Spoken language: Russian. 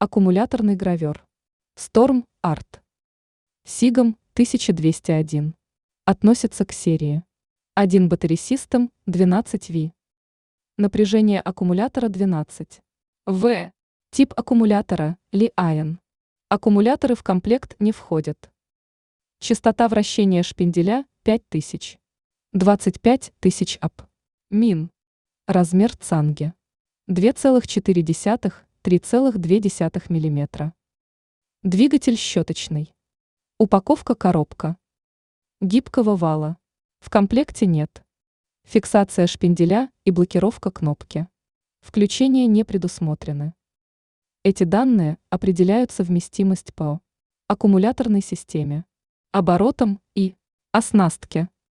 Аккумуляторный гравер. Storm Art. Сигам 1201. Относится к серии 1 Battery System 12V. Напряжение аккумулятора 12 В. Тип аккумулятора Li-ion. Аккумуляторы в комплект не входят. Частота вращения шпинделя 5000. 25 тысяч АП. Мин. Размер цанги 2,4–3,2 мм. Двигатель щеточный. Упаковка коробка. Гибкого вала. В комплекте нет. Фиксация шпинделя и блокировка кнопки. Включение не предусмотрены. Эти данные определяют совместимость по аккумуляторной системе, оборотам и оснастке.